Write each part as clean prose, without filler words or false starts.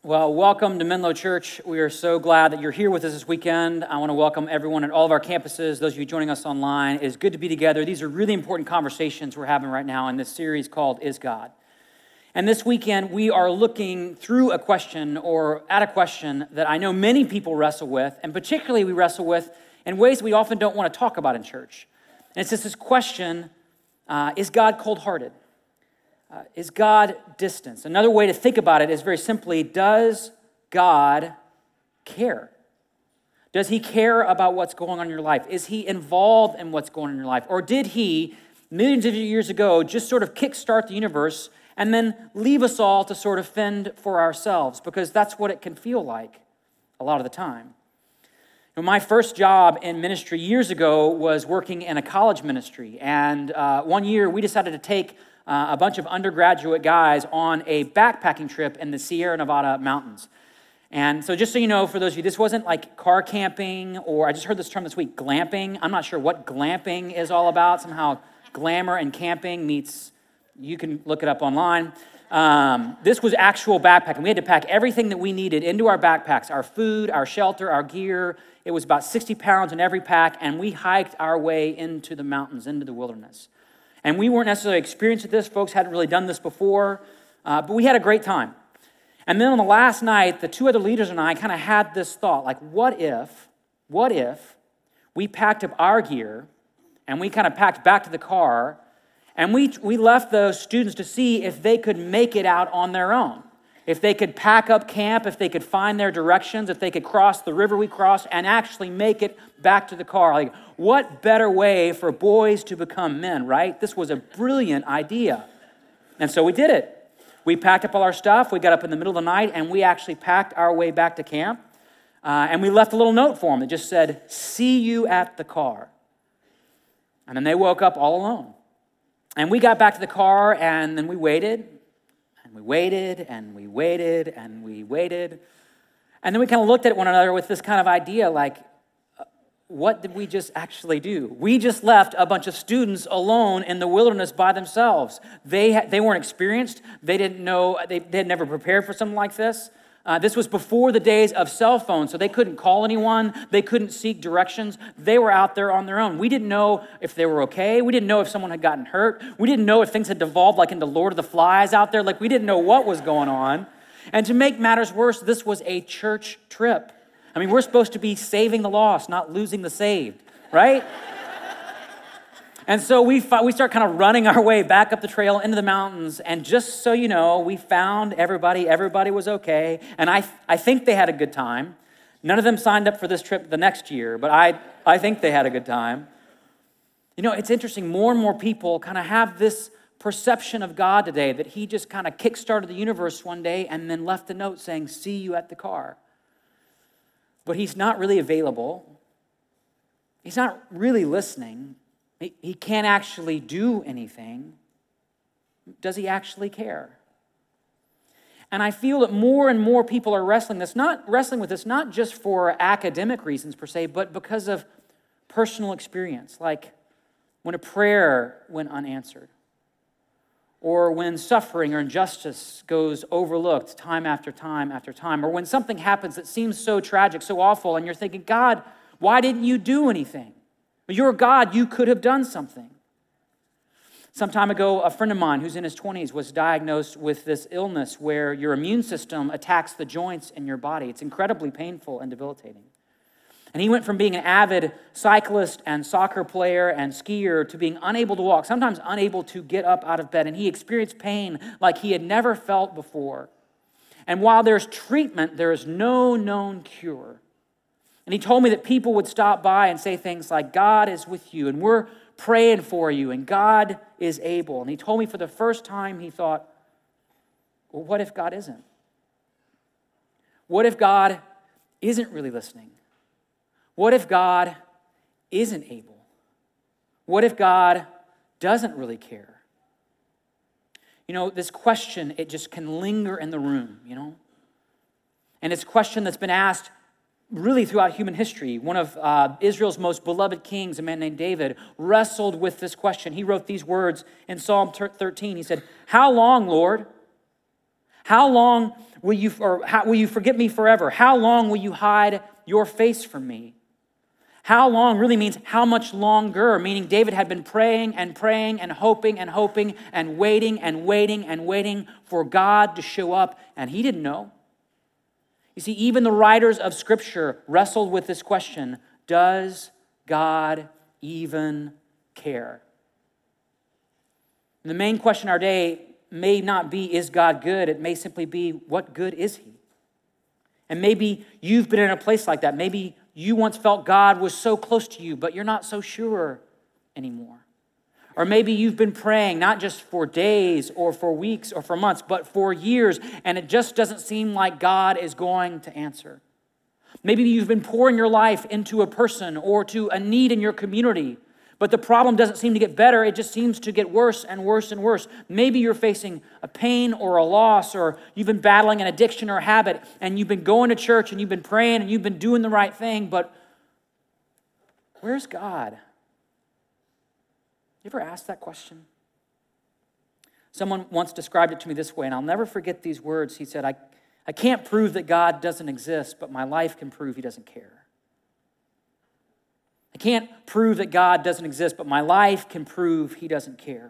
Well, welcome to Menlo Church. We are so glad that you're here with us this weekend. I want to welcome everyone at all of our campuses, those of you joining us online. It is good to be together. These are really important conversations we're having right now in this series called Is God? And this weekend, we are looking through a question or at a question that I know many people wrestle with, and particularly we wrestle with in ways we often don't want to talk about in church. And it's just this question, is God cold-hearted? Is God distant? Another way to think about it is very simply, does God care? Does he care about what's going on in your life? Is he involved in what's going on in your life? Or did he, millions of years ago, just sort of kickstart the universe and then leave us all to sort of fend for ourselves? Because that's what it can feel like a lot of the time. My first job in ministry years ago was working in a college ministry. And one year we decided to take a bunch of undergraduate guys on a backpacking trip in the Sierra Nevada mountains. And so just so you know, for those of you, this wasn't like car camping, or I just heard this term this week, glamping. I'm not sure what glamping is all about. Somehow glamour and camping meets, you can look it up online. This was actual backpacking. We had to pack everything that we needed into our backpacks, our food, our shelter, our gear. It was about 60 pounds in every pack, and we hiked our way into the mountains, into the wilderness. And we weren't necessarily experienced at this. Folks hadn't really done this before, but we had a great time. And then on the last night, the two other leaders and I kind of had this thought, like, what if we packed up our gear and we kind of packed back to the car and we left those students to see if they could make it out on their own, if they could pack up camp, if they could find their directions, if they could cross the river we crossed and actually make it back to the car. Like, what better way for boys to become men, right? This was a brilliant idea. And so we did it. We packed up all our stuff. We got up in the middle of the night, and we actually packed our way back to camp. And we left a little note for them that just said, "See you at the car." And then they woke up all alone. And we got back to the car, and then we waited, and we waited, and we waited, and we waited. And then we kind of looked at one another with this kind of idea, like, what did we just actually do? We just left a bunch of students alone in the wilderness by themselves. They weren't experienced. They didn't know. They had never prepared for something like this. This was before the days of cell phones, so they couldn't call anyone. They couldn't seek directions. They were out there on their own. We didn't know if they were okay. We didn't know if someone had gotten hurt. We didn't know if things had devolved like into Lord of the Flies out there. Like, we didn't know what was going on. And to make matters worse, this was a church trip. I mean, we're supposed to be saving the lost, not losing the saved, right? And so we start kind of running our way back up the trail into the mountains, and just so you know, we found everybody. Everybody was okay, and I think they had a good time. None of them signed up for this trip the next year, but I think they had a good time. You know, it's interesting, more and more people kind of have this perception of God today, that he just kind of kickstarted the universe one day and then left a note saying, "See you at the car." But he's not really available. He's not really listening. He can't actually do anything. Does he actually care? And I feel that more and more people are wrestling with this, not just for academic reasons per se, but because of personal experience, like when a prayer went unanswered, or when suffering or injustice goes overlooked time after time after time, or when something happens that seems so tragic, so awful, and you're thinking, "God, why didn't you do anything? You're God, you could have done something." Some time ago, a friend of mine who's in his 20s was diagnosed with this illness where your immune system attacks the joints in your body. It's incredibly painful and debilitating. And he went from being an avid cyclist and soccer player and skier to being unable to walk, sometimes unable to get up out of bed. And he experienced pain like he had never felt before. And while there's treatment, there is no known cure. And he told me that people would stop by and say things like, "God is with you, and we're praying for you, and God is able." And he told me for the first time he thought, well, what if God isn't? What if God isn't really listening? What if God isn't able? What if God doesn't really care? You know, this question, it just can linger in the room, you know? And it's a question that's been asked really throughout human history. One of Israel's most beloved kings, a man named David, wrestled with this question. He wrote these words in Psalm 13. He said, "How long, Lord? How long will you forget me forever? How long will you hide your face from me? How long really means how much longer, meaning David had been praying and praying and hoping and hoping and waiting and waiting and waiting for God to show up, and he didn't know. You see, even the writers of Scripture wrestled with this question: does God even care? And the main question of our day may not be, is God good? It may simply be, what good is he? And maybe you've been in a place like that. Maybe you once felt God was so close to you, but you're not so sure anymore. Or maybe you've been praying not just for days or for weeks or for months, but for years, and it just doesn't seem like God is going to answer. Maybe you've been pouring your life into a person or to a need in your community, but the problem doesn't seem to get better. It just seems to get worse and worse and worse. Maybe you're facing a pain or a loss, or you've been battling an addiction or a habit, and you've been going to church and you've been praying and you've been doing the right thing, but where's God? You ever asked that question? Someone once described it to me this way, and I'll never forget these words. He said, I can't prove that God doesn't exist, but my life can prove he doesn't care. I can't prove that God doesn't exist, but my life can prove he doesn't care.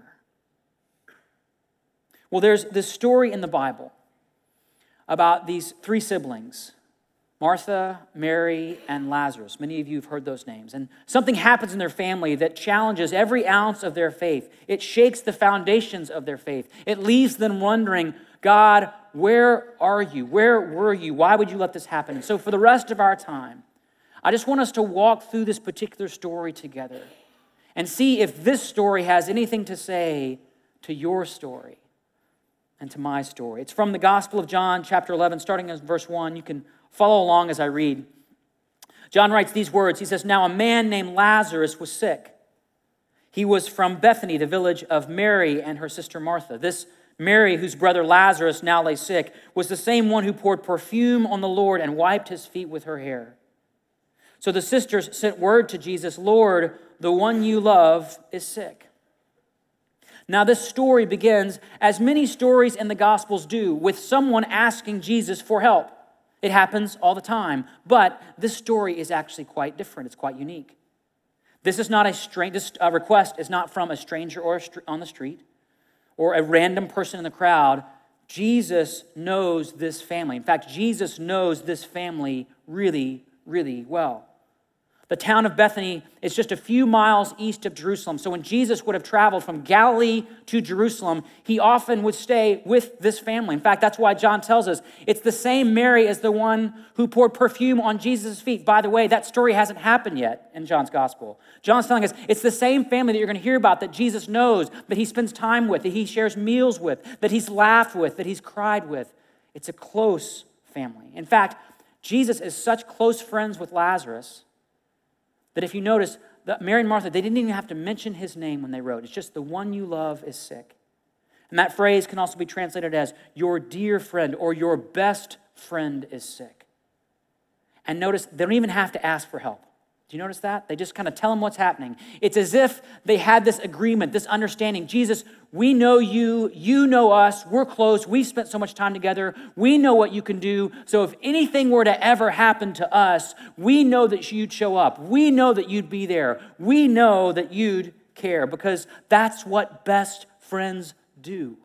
Well, there's this story in the Bible about these three siblings, Martha, Mary, and Lazarus. Many of you have heard those names. And something happens in their family that challenges every ounce of their faith. It shakes the foundations of their faith. It leaves them wondering, God, where are you? Where were you? Why would you let this happen? And so for the rest of our time, I just want us to walk through this particular story together and see if this story has anything to say to your story and to my story. It's from the Gospel of John, chapter 11, starting in verse 1. You can follow along as I read. John writes these words. He says, "Now a man named Lazarus was sick. He was from Bethany, the village of Mary and her sister Martha. This Mary, whose brother Lazarus now lay sick, was the same one who poured perfume on the Lord and wiped his feet with her hair. So the sisters sent word to Jesus, 'Lord, the one you love is sick.'" Now this story begins, as many stories in the Gospels do, with someone asking Jesus for help. It happens all the time, but this story is actually quite different. It's quite unique. This request is not from a stranger or on the street or a random person in the crowd. Jesus knows this family. In fact, Jesus knows this family really, really well. The town of Bethany is just a few miles east of Jerusalem. So when Jesus would have traveled from Galilee to Jerusalem, he often would stay with this family. In fact, that's why John tells us it's the same Mary as the one who poured perfume on Jesus' feet. By the way, that story hasn't happened yet in John's gospel. John's telling us it's the same family that you're going to hear about, that Jesus knows, that he spends time with, that he shares meals with, that he's laughed with, that he's cried with. It's a close family. In fact, Jesus is such close friends with Lazarus that if you notice, that Mary and Martha, they didn't even have to mention his name when they wrote. It's just the one you love is sick. And that phrase can also be translated as your dear friend or your best friend is sick. And notice, they don't even have to ask for help. Do you notice that? They just kind of tell him what's happening. It's as if they had this agreement, this understanding. Jesus, we know you, you know us, we're close, we've spent so much time together, we know what you can do, so if anything were to ever happen to us, we know that you'd show up, we know that you'd be there, we know that you'd care, because that's what best friends do.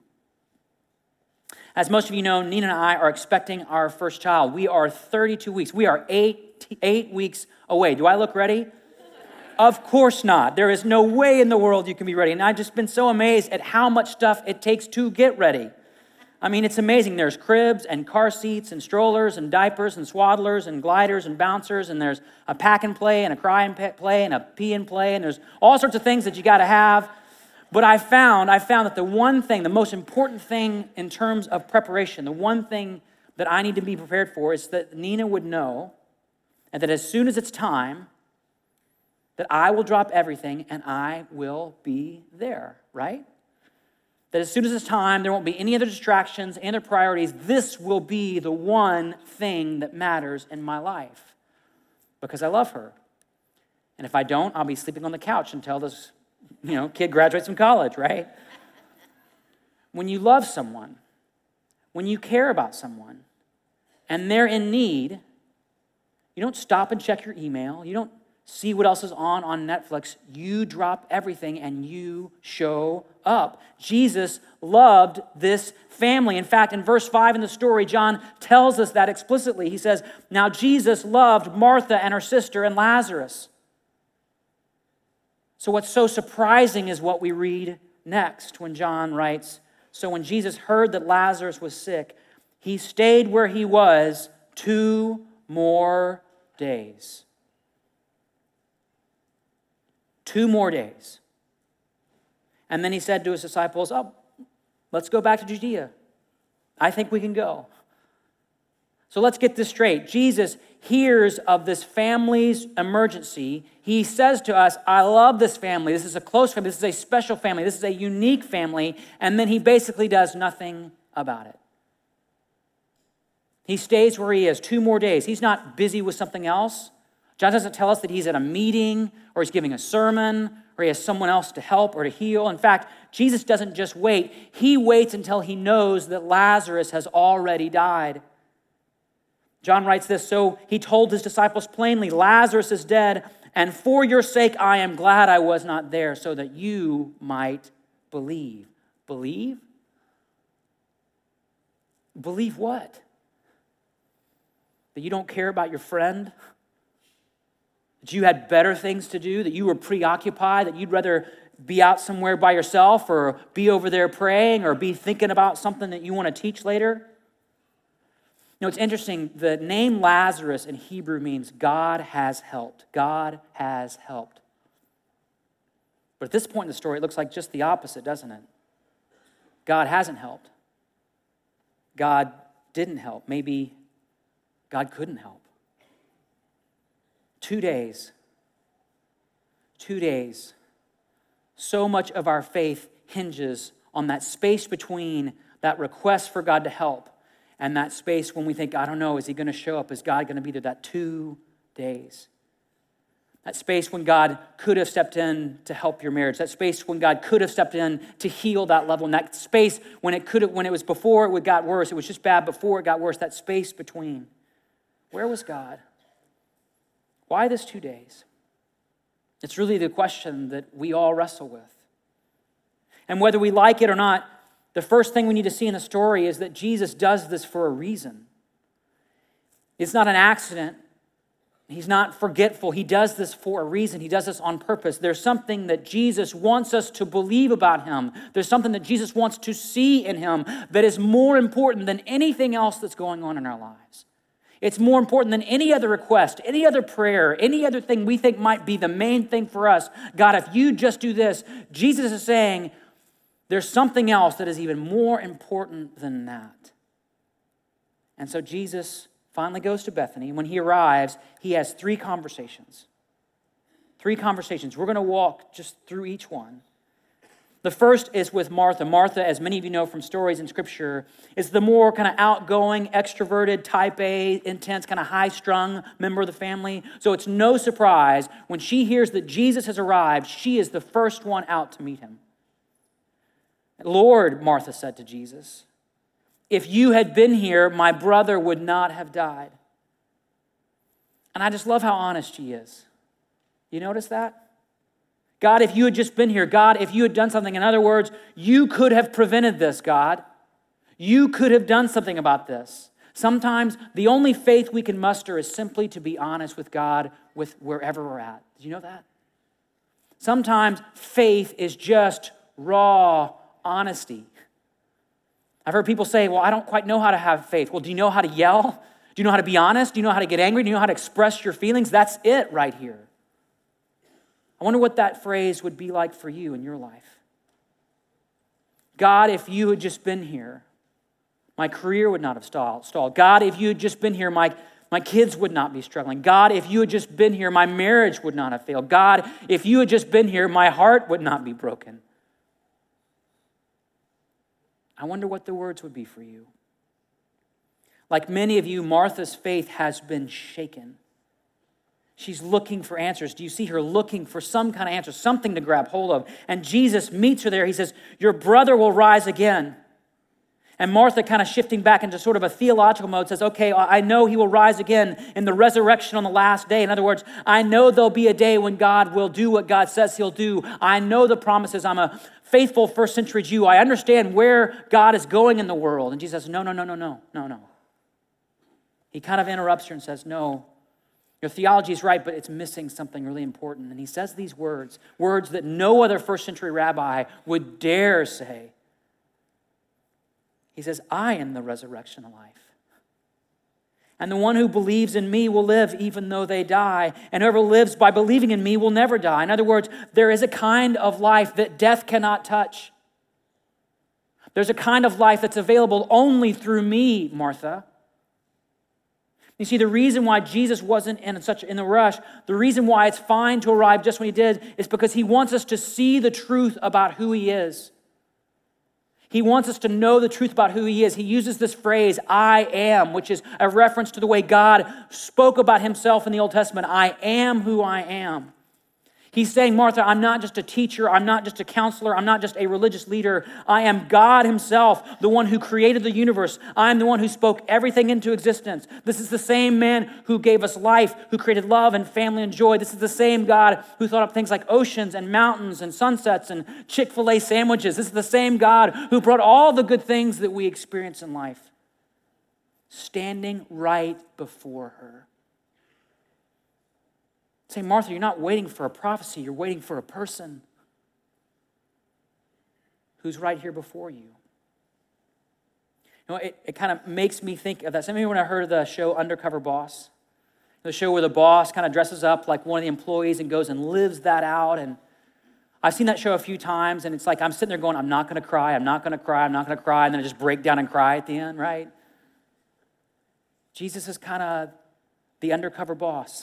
As most of you know, Nina and I are expecting our first child. We are 32 weeks. We are eight weeks away. Do I look ready? Of course not. There is no way in the world you can be ready. And I've just been so amazed at how much stuff it takes to get ready. I mean, it's amazing. There's cribs and car seats and strollers and diapers and swaddlers and gliders and bouncers, and there's a pack and play and a cry and play and a pee and play, and there's all sorts of things that you got to have. But I found that the one thing, the most important thing in terms of preparation, the one thing that I need to be prepared for is that Nina would know, and that as soon as it's time, that I will drop everything and I will be there, right? That as soon as it's time, there won't be any other distractions, any other priorities. This will be the one thing that matters in my life because I love her. And if I don't, I'll be sleeping on the couch until this kid graduates from college, right? When you love someone, when you care about someone and they're in need, you don't stop and check your email. You don't see what else is on Netflix. You drop everything and you show up. Jesus loved this family. In fact, in verse 5 in the story, John tells us that explicitly. He says, now Jesus loved Martha and her sister and Lazarus. So what's so surprising is what we read next when John writes, so when Jesus heard that Lazarus was sick, he stayed where he was 2 more days. 2 more days. And then he said to his disciples, let's go back to Judea. I think we can go. So let's get this straight. Jesus hears of this family's emergency. He says to us, I love this family. This is a close family. This is a special family. This is a unique family. And then he basically does nothing about it. He stays where he is 2 more days. He's not busy with something else. John doesn't tell us that he's at a meeting or he's giving a sermon or he has someone else to help or to heal. In fact, Jesus doesn't just wait. He waits until he knows that Lazarus has already died. John writes this, so he told his disciples plainly, Lazarus is dead, and for your sake I am glad I was not there so that you might believe. Believe? Believe what? That you don't care about your friend? That you had better things to do? That you were preoccupied? That you'd rather be out somewhere by yourself or be over there praying or be thinking about something that you want to teach later? You know, it's interesting. The name Lazarus in Hebrew means God has helped. God has helped. But at this point in the story, it looks like just the opposite, doesn't it? God hasn't helped. God didn't help. Maybe God couldn't help. 2 days. 2 days. So much of our faith hinges on that space between that request for God to help and that space when we think, I don't know, is he going to show up? Is God going to be there? That 2 days. That space when God could have stepped in to help your marriage. That space when God could have stepped in to heal that level. And that space when it was before it got worse. It was just bad before it got worse. That space between. Where was God? Why this 2 days? It's really the question that we all wrestle with. And whether we like it or not, the first thing we need to see in the story is that Jesus does this for a reason. It's not an accident. He's not forgetful. He does this for a reason. He does this on purpose. There's something that Jesus wants us to believe about him. There's something that Jesus wants to see in him that is more important than anything else that's going on in our lives. It's more important than any other request, any other prayer, any other thing we think might be the main thing for us. God, if you just do this, Jesus is saying, there's something else that is even more important than that. And so Jesus finally goes to Bethany. When he arrives, he has 3 conversations. 3 conversations. We're going to walk just through each one. The first is with Martha. Martha, as many of you know from stories in Scripture, is the more kind of outgoing, extroverted, type A, intense, kind of high-strung member of the family. So it's no surprise when she hears that Jesus has arrived, she is the first one out to meet him. Lord, Martha said to Jesus, if you had been here, my brother would not have died. And I just love how honest she is. You notice that? God, if you had just been here, God, if you had done something, in other words, you could have prevented this, God. You could have done something about this. Sometimes the only faith we can muster is simply to be honest with God with wherever we're at. Did you know that? Sometimes faith is just raw honesty. I've heard people say, well, I don't quite know how to have faith. Well, do you know how to yell? Do you know how to be honest? Do you know how to get angry? Do you know how to express your feelings? That's it right here. I wonder what that phrase would be like for you in your life. God, if you had just been here, my career would not have stalled. God, if you had just been here, my kids would not be struggling. God, if you had just been here, my marriage would not have failed. God, if you had just been here, my heart would not be broken. I wonder what the words would be for you. Like many of you, Martha's faith has been shaken. She's looking for answers. Do you see her looking for some kind of answer, something to grab hold of? And Jesus meets her there. He says, your brother will rise again. And Martha, kind of shifting back into sort of a theological mode, says, okay, I know he will rise again in the resurrection on the last day. In other words, I know there'll be a day when God will do what God says he'll do. I know the promises. I'm a faithful first century Jew. I understand where God is going in the world. And Jesus says, no. He kind of interrupts her and says, no, your theology is right, but it's missing something really important. And he says these words that no other first century rabbi would dare say. He says, I am the resurrection of life. And the one who believes in me will live even though they die. And whoever lives by believing in me will never die. In other words, there is a kind of life that death cannot touch. There's a kind of life that's available only through me, Martha. You see, the reason why Jesus wasn't in a rush, the reason why it's fine to arrive just when he did, is because he wants us to see the truth about who he is. He wants us to know the truth about who he is. He uses this phrase, I am, which is a reference to the way God spoke about himself in the Old Testament. I am who I am. He's saying, Martha, I'm not just a teacher. I'm not just a counselor. I'm not just a religious leader. I am God himself, the one who created the universe. I am the one who spoke everything into existence. This is the same man who gave us life, who created love and family and joy. This is the same God who thought up things like oceans and mountains and sunsets and Chick-fil-A sandwiches. This is the same God who brought all the good things that we experience in life, standing right before her. Say, Martha, you're not waiting for a prophecy. You're waiting for a person who's right here before you. You know, it kind of makes me think of that. Some of you, when I heard of the show Undercover Boss, the show where the boss kind of dresses up like one of the employees and goes and lives that out. And I've seen that show a few times, and it's like I'm sitting there going, I'm not going to cry, I'm not going to cry, I'm not going to cry, and then I just break down and cry at the end, right? Jesus is kind of the undercover boss.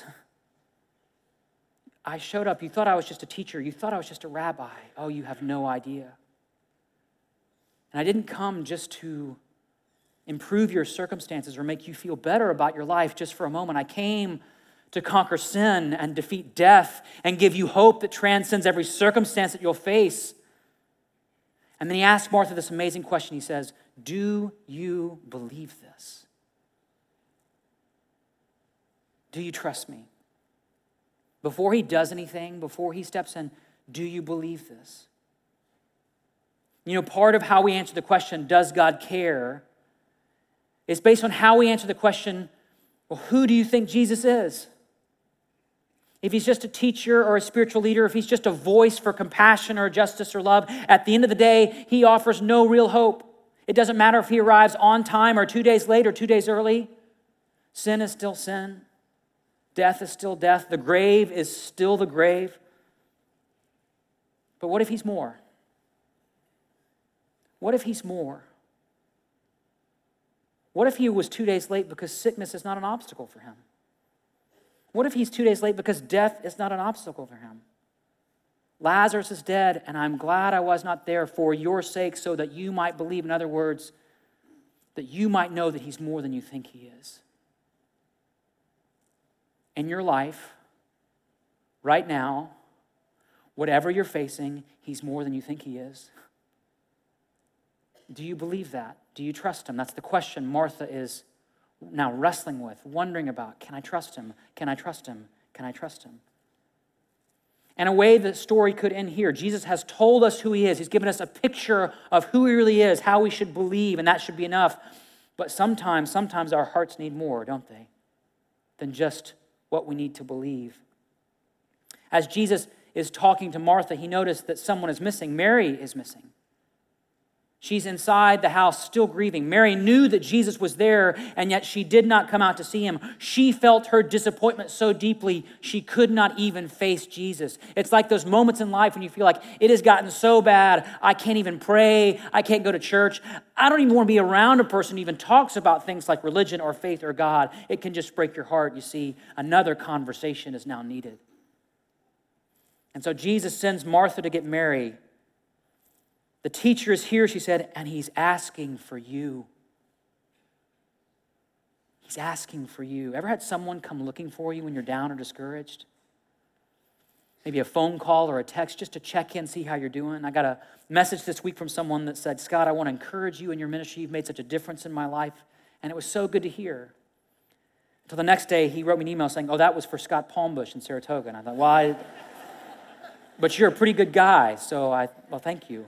I showed up. You thought I was just a teacher. You thought I was just a rabbi. Oh, you have no idea. And I didn't come just to improve your circumstances or make you feel better about your life just for a moment. I came to conquer sin and defeat death and give you hope that transcends every circumstance that you'll face. And then he asks Martha this amazing question. He says, do you believe this? Do you trust me? Before he does anything, before he steps in, do you believe this? You know, part of how we answer the question, does God care, is based on how we answer the question, well, who do you think Jesus is? If he's just a teacher or a spiritual leader, if he's just a voice for compassion or justice or love, at the end of the day, he offers no real hope. It doesn't matter if he arrives on time or 2 days late or 2 days early. Sin is still sin. Death is still death. The grave is still the grave. But what if he's more? What if he's more? What if he was 2 days late because sickness is not an obstacle for him? What if he's 2 days late because death is not an obstacle for him? Lazarus is dead, and I'm glad I was not there for your sake so that you might believe. In other words, that you might know that he's more than you think he is. In your life, right now, whatever you're facing, he's more than you think he is. Do you believe that? Do you trust him? That's the question Martha is now wrestling with, wondering about. Can I trust him? Can I trust him? Can I trust him? And a way the story could end here. Jesus has told us who he is. He's given us a picture of who he really is, how we should believe, and that should be enough. But sometimes our hearts need more, don't they? Than just what we need to believe. As Jesus is talking to Martha, he noticed that someone is missing. Mary is missing. She's inside the house still grieving. Mary knew that Jesus was there, and yet she did not come out to see him. She felt her disappointment so deeply, she could not even face Jesus. It's like those moments in life when you feel like it has gotten so bad, I can't even pray, I can't go to church. I don't even want to be around a person who even talks about things like religion or faith or God. It can just break your heart. You see, another conversation is now needed. And so Jesus sends Martha to get Mary. The teacher is here, she said, and he's asking for you. He's asking for you. Ever had someone come looking for you when you're down or discouraged? maybe a phone call or a text just to check in, see how you're doing. I got a message this week from someone that said, Scott, I want to encourage you in your ministry. You've made such a difference in my life. And it was so good to hear. Until the next day, he wrote me an email saying, oh, that was for Scott Palmbush in Saratoga. And I thought, well, but you're a pretty good guy, so well, thank you.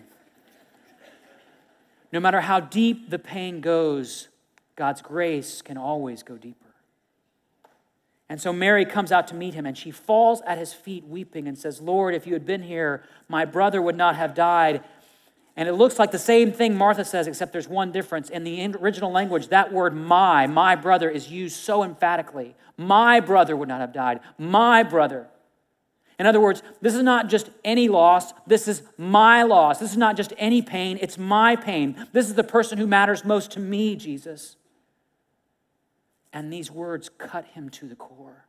No matter how deep the pain goes, God's grace can always go deeper. And so Mary comes out to meet him, and she falls at his feet weeping and says, Lord, if you had been here, my brother would not have died. And it looks like the same thing Martha says, except there's one difference. In the original language, that word my brother, is used so emphatically. My brother would not have died. My brother. In other words, this is not just any loss. This is my loss. This is not just any pain. It's my pain. This is the person who matters most to me, Jesus. And these words cut him to the core.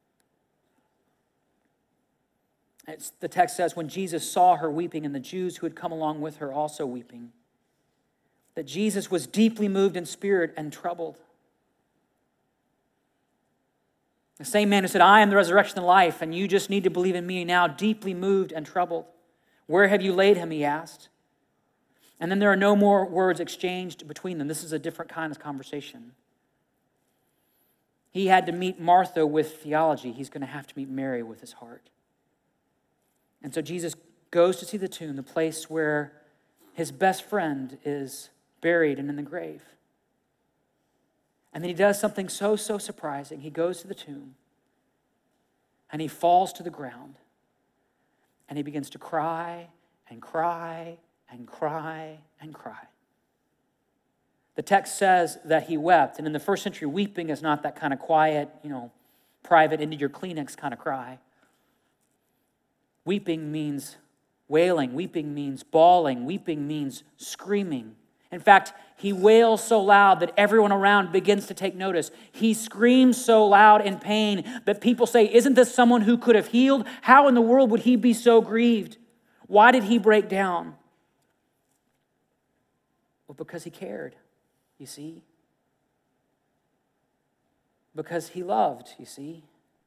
The text says, when Jesus saw her weeping and the Jews who had come along with her also weeping, that Jesus was deeply moved in spirit and troubled. The same man who said, I am the resurrection and life, and you just need to believe in me now, deeply moved and troubled. Where have you laid him, he asked. And then there are no more words exchanged between them. This is a different kind of conversation. He had to meet Martha with theology. He's going to have to meet Mary with his heart. And so Jesus goes to see the tomb, the place where his best friend is buried and in the grave. And then he does something so surprising. He goes to the tomb and he falls to the ground and he begins to cry and cry and cry and cry. The text says that he wept. And in the first century, weeping is not that kind of quiet, private, into your Kleenex kind of cry. Weeping means wailing. Weeping means bawling. Weeping means screaming. In fact, he wails so loud that everyone around begins to take notice. He screams so loud in pain that people say, isn't this someone who could have healed? How in the world would he be so grieved? Why did he break down? Well, because he cared. You see? Because he loved, you see?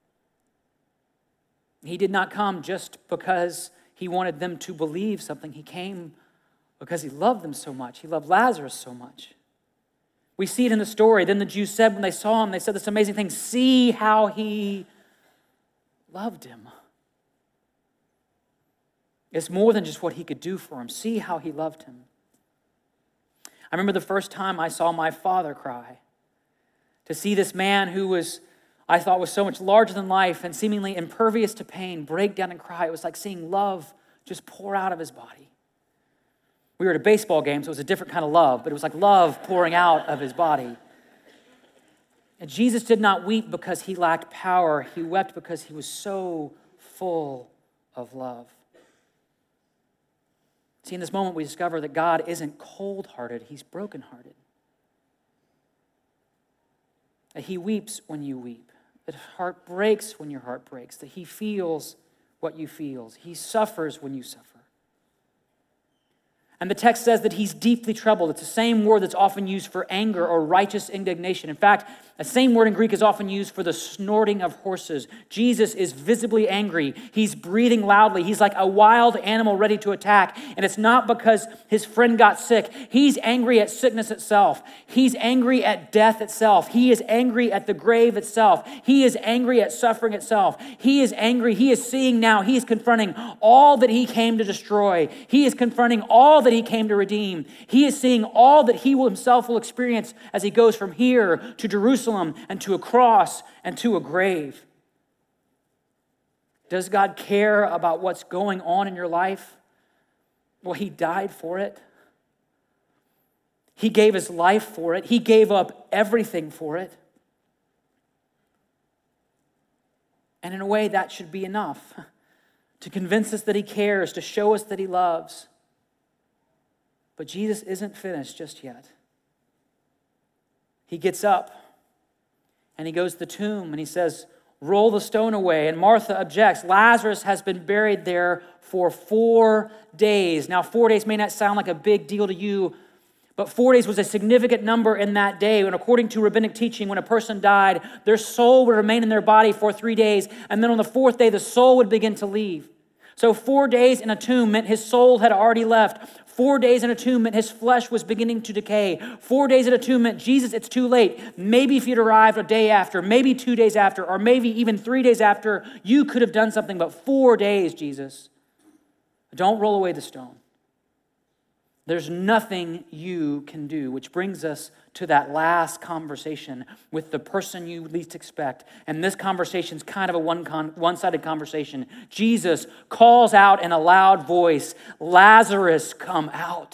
He did not come just because he wanted them to believe something. He came because he loved them so much. He loved Lazarus so much. We see it in the story. Then the Jews said when they saw him, they said this amazing thing, see how he loved him. It's more than just what he could do for him. See how he loved him. I remember the first time I saw my father cry. To see this man who I thought was so much larger than life and seemingly impervious to pain break down and cry. It was like seeing love just pour out of his body. We were at a baseball game, so it was a different kind of love, but it was like love pouring out of his body. And Jesus did not weep because he lacked power. He wept because he was so full of love. See, in this moment, we discover that God isn't cold-hearted, he's broken-hearted. That he weeps when you weep. That his heart breaks when your heart breaks. That he feels what you feel. He suffers when you suffer. And the text says that he's deeply troubled. It's the same word that's often used for anger or righteous indignation. In fact, the same word in Greek is often used for the snorting of horses. Jesus is visibly angry. He's breathing loudly. He's like a wild animal ready to attack. And it's not because his friend got sick. He's angry at sickness itself. He's angry at death itself. He is angry at the grave itself. He is angry at suffering itself. He is angry. He is seeing now. He is confronting all that he came to destroy. He is confronting all that he came to redeem. He is seeing all that he himself will experience as he goes from here to Jerusalem and to a cross and to a grave. Does God care about what's going on in your life? Well, he died for it. He gave his life for it. He gave up everything for it. And in a way, that should be enough to convince us that he cares, to show us that he loves. But Jesus isn't finished just yet. He gets up and he goes to the tomb and he says, roll the stone away. And Martha objects. Lazarus has been buried there for 4 days. Now, 4 days may not sound like a big deal to you, but 4 days was a significant number in that day. And according to rabbinic teaching, when a person died, their soul would remain in their body for 3 days. And then on the 4th day, the soul would begin to leave. So 4 days in a tomb meant his soul had already left. 4 days in a tomb meant his flesh was beginning to decay. 4 days in a tomb meant, Jesus, it's too late. Maybe if you'd arrived a day after, maybe 2 days after, or maybe even 3 days after, you could have done something, but 4 days, Jesus. Don't roll away the stone. There's nothing you can do, which brings us to that last conversation with the person you least expect. And this conversation's kind of a one-sided conversation. Jesus calls out in a loud voice, "Lazarus, come out."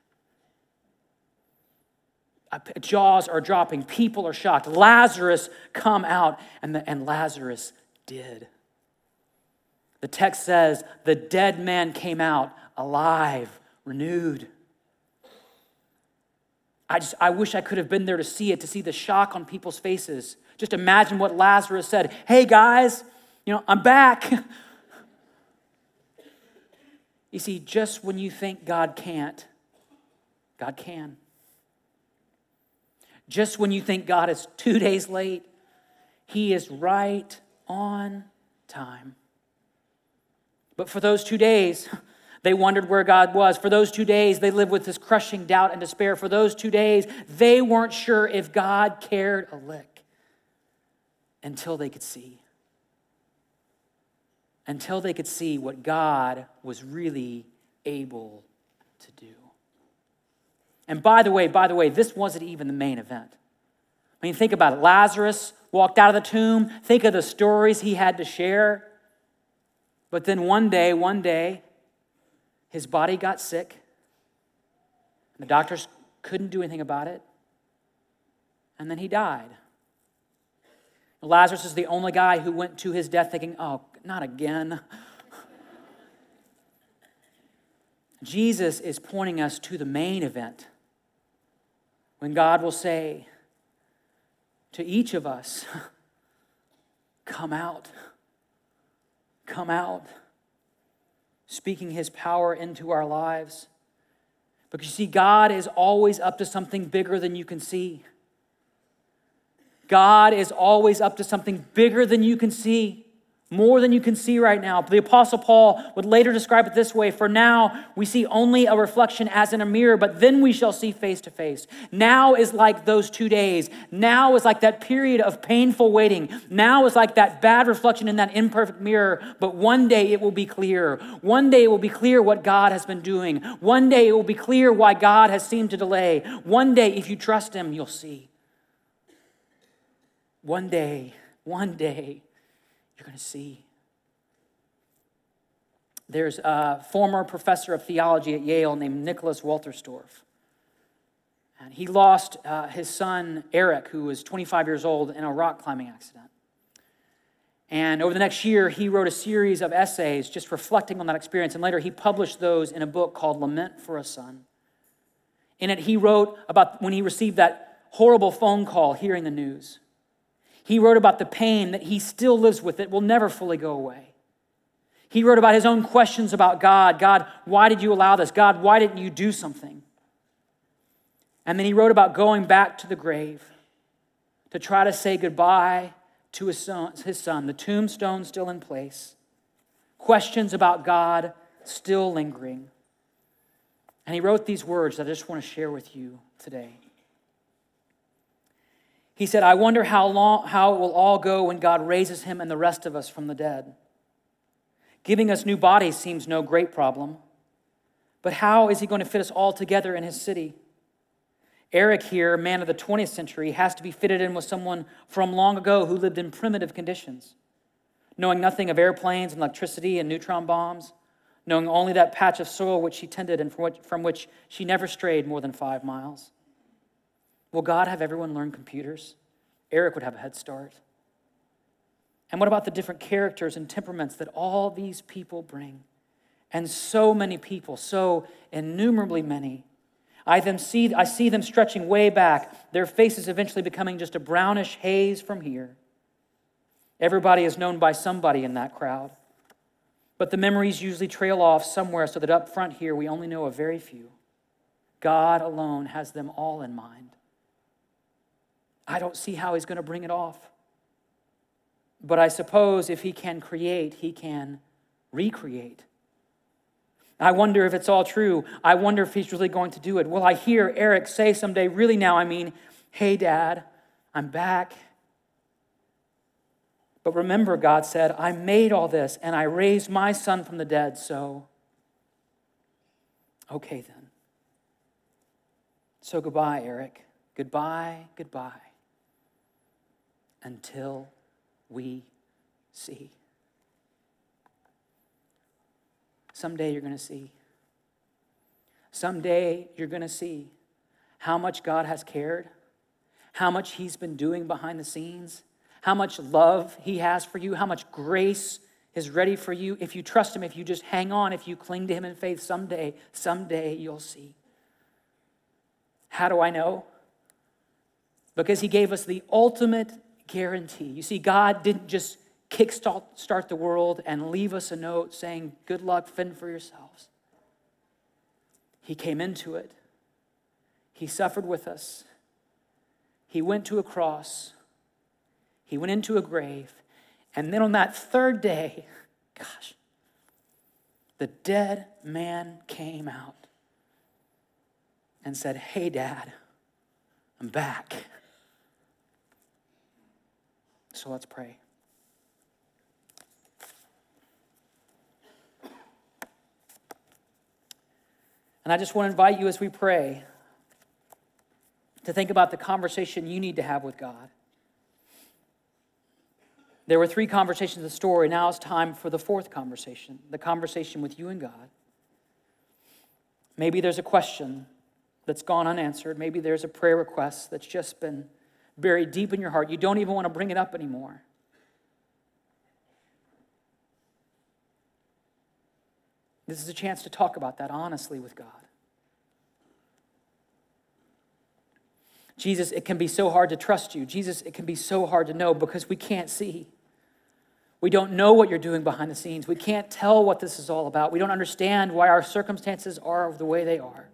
Jaws are dropping. People are shocked. "Lazarus, come out." And Lazarus did. The text says, the dead man came out alive, renewed. I wish I could have been there to see it, to see the shock on people's faces. Just imagine what Lazarus said. "Hey guys, I'm back." You see, just when you think God can't, God can. Just when you think God is 2 days late, he is right on time. But for those 2 days, they wondered where God was. For those 2 days, they lived with this crushing doubt and despair. For those 2 days, they weren't sure if God cared a lick until they could see. Until they could see what God was really able to do. And by the way, this wasn't even the main event. I mean, think about it. Lazarus walked out of the tomb. Think of the stories he had to share. But then one day, his body got sick. And the doctors couldn't do anything about it. And then he died. Lazarus is the only guy who went to his death thinking, "Oh, not again." Jesus is pointing us to the main event, when God will say to each of us, "Come out. Come out." Speaking his power into our lives. Because you see, God is always up to something bigger than you can see. God is always up to something bigger than you can see. More than you can see right now. The Apostle Paul would later describe it this way: "For now we see only a reflection as in a mirror, but then we shall see face to face." Now is like those 2 days. Now is like that period of painful waiting. Now is like that bad reflection in that imperfect mirror, but one day it will be clear. One day it will be clear what God has been doing. One day it will be clear why God has seemed to delay. One day, if you trust him, you'll see. One day, you're going to see. There's a former professor of theology at Yale named Nicholas Walterstorff. And he lost his son, Eric, who was 25 years old, in a rock climbing accident. And over the next year, he wrote a series of essays just reflecting on that experience. And later, he published those in a book called Lament for a Son. In it, he wrote about when he received that horrible phone call hearing the news. He wrote about the pain that he still lives with. It will never fully go away. He wrote about his own questions about God. God, why did you allow this? God, why didn't you do something? And then he wrote about going back to the grave to try to say goodbye to his son, the tombstone still in place, questions about God still lingering. And he wrote these words that I just want to share with you today. He said, "I wonder how it will all go when God raises him and the rest of us from the dead. Giving us new bodies seems no great problem. But how is he going to fit us all together in his city? Eric here, a man of the 20th century, has to be fitted in with someone from long ago who lived in primitive conditions, knowing nothing of airplanes and electricity and neutron bombs, knowing only that patch of soil which she tended and from which she never strayed more than 5 miles. Will God have everyone learn computers? Eric would have a head start. And what about the different characters and temperaments that all these people bring? And so many people, so innumerably many. I see them stretching way back, their faces eventually becoming just a brownish haze from here. Everybody is known by somebody in that crowd. But the memories usually trail off somewhere so that up front here we only know a very few. God alone has them all in mind. I don't see how he's going to bring it off. But I suppose if he can create, he can recreate I wonder if it's all true. I wonder if he's really going to do it. Will I hear Eric say someday, really now, I mean, hey, Dad, I'm back. But remember, God said, I made all this and I raised my son from the dead, so okay then. So goodbye, Eric. Goodbye, goodbye. Until we see. Someday you're going to see. Someday you're going to see how much God has cared, how much he's been doing behind the scenes, how much love he has for you, how much grace is ready for you. If you trust him, if you just hang on, if you cling to him in faith, someday you'll see. How do I know? Because he gave us the ultimate guarantee. You see, God didn't just kickstart the world and leave us a note saying, good luck, fend for yourselves. He came into it. He suffered with us. He went to a cross. He went into a grave. And then on that third day, the dead man came out and said, hey, Dad, I'm back. So let's pray. And I just want to invite you as we pray to think about the conversation you need to have with God. There were 3 conversations in the story. Now it's time for the 4th conversation, the conversation with you and God. Maybe there's a question that's gone unanswered. Maybe there's a prayer request that's just been buried deep in your heart. You don't even want to bring it up anymore. This is a chance to talk about that honestly with God. Jesus, it can be so hard to trust you. Jesus, it can be so hard to know because we can't see. We don't know what you're doing behind the scenes. We can't tell what this is all about. We don't understand why our circumstances are the way they are.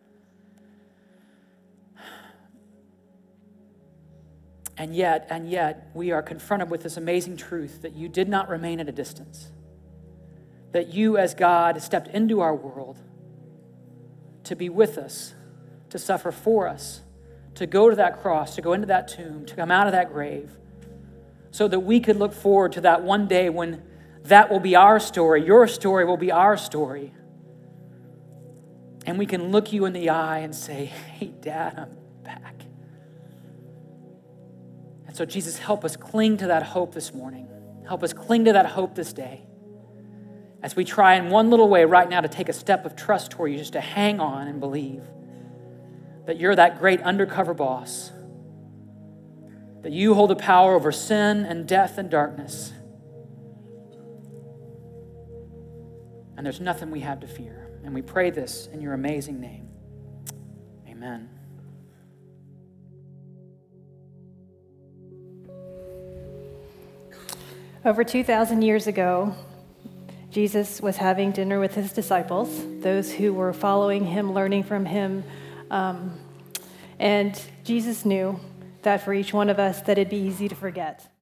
And yet, we are confronted with this amazing truth that you did not remain at a distance. That you, as God, stepped into our world to be with us, to suffer for us, to go to that cross, to go into that tomb, to come out of that grave, so that we could look forward to that one day when that will be our story, your story will be our story. And we can look you in the eye and say, hey, Dad, I'm back. And so, Jesus, help us cling to that hope this morning. Help us cling to that hope this day. As we try in one little way right now to take a step of trust toward you, just to hang on and believe that you're that great undercover boss, that you hold the power over sin and death and darkness. And there's nothing we have to fear. And we pray this in your amazing name. Amen. Over 2,000 years ago, Jesus was having dinner with his disciples, those who were following him, learning from him. And Jesus knew that for each one of us that it'd be easy to forget.